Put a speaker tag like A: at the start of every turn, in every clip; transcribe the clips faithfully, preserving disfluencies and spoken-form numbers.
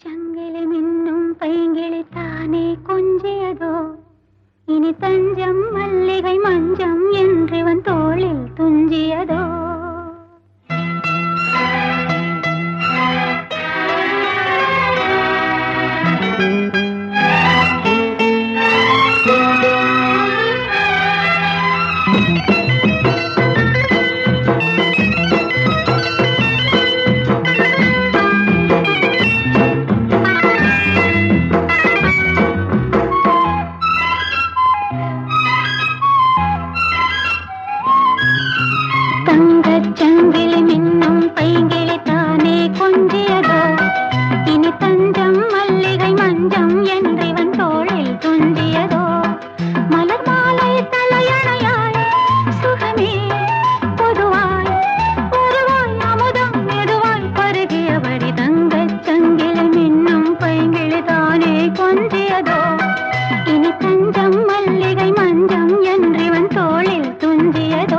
A: சங்கிலி மின்னும் பைங்கிளி தானே கொஞ்சியதோ இனி தஞ்சம் மல்லிகை மஞ்சம் என்றிவன் தோளில் துஞ்சியதோ. சங்கிலி மின்னும் பைங்கிளி தானே கொஞ்சியதோ இனி தஞ்சம் மல்லிகை மஞ்சம் என்றிவன் தோளில் துஞ்சியதோ. மலர் மாலை தலையணையாய் சுகமே பொதுவாய் ஒருவாய் அமுதம் மெதுவாய் பருகியபடி தங்கச் சங்கிலி மின்னும் பைங்கிளி தானே கொஞ்சியதோ இனி தஞ்சம் மல்லிகை மஞ்சம் என்றிவன் தோளில் துஞ்சியதோ.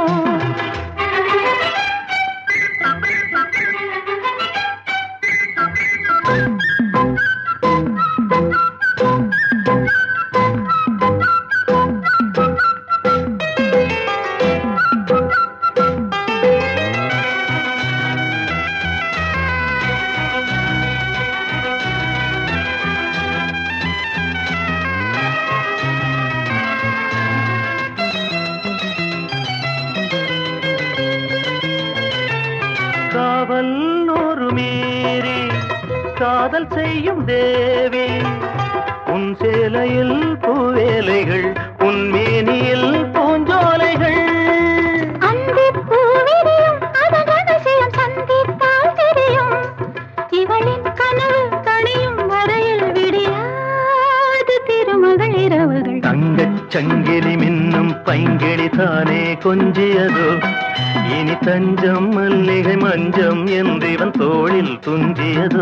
B: காவல் ஒரு மீறி காதல் செய்யும் தேவி உன் சேலையில் பூவேலைகள் உன் மேனியில் பூஞ்சோலைகள்.
A: அந்தி பூவிரியும் அதன் ரகசியம் சந்தித்தால் தெரியும் இவளின் கனவு தனியும் வரையில் விடியாது திருமகள் இரவுகள்.
B: தங்கச் சங்கிலி மின்னும் பைங்கிளி தானே கொஞ்சியதோ இனி தஞ்சம் மல்லிகை மஞ்சம் என்றிவன் தோளில் துஞ்சியதோ.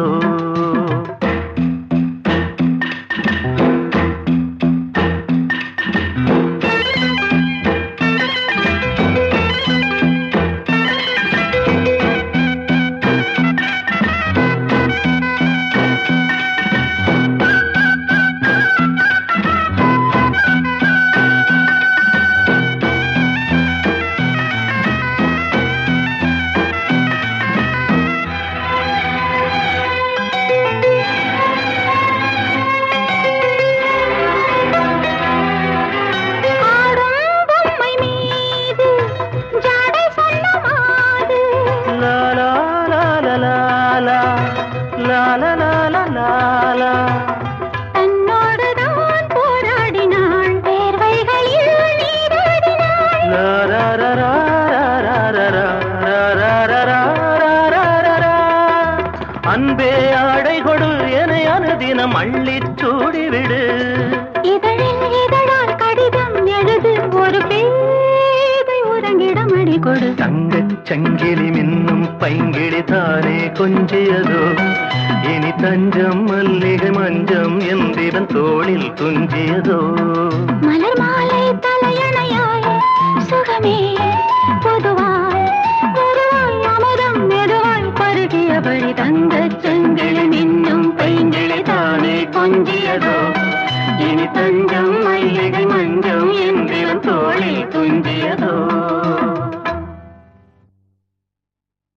A: தன்னோடுதான் போராடினாள் வேர்வைகளில் நீராடினாள்.
B: அன்பே ஆடை கொடு என அனுதினம் அள்ளிச் சூடிவிடு.
A: இதழில் இதழால் கடிதம் எழுது ஒரு பேதை உறங்கிடம் அடி கொடு.
B: தங்கச் சங்கிலி மின்னும் பைங்கிளி தானே கொஞ்சியதோ இனி தஞ்சம் மல்லிகை மஞ்சம் என்றிவன் தோளில் துஞ்சியதோ.
A: மலர் மாலை தலையணையாய் சுகமே பொதுவாய் ஒருவாய் அமுதம் மெதுவாய் பருகியபடி தங்கச் சங்கிலி மின்னும் பைங்கிளி தானே கொஞ்சியதோ இனி தஞ்சம்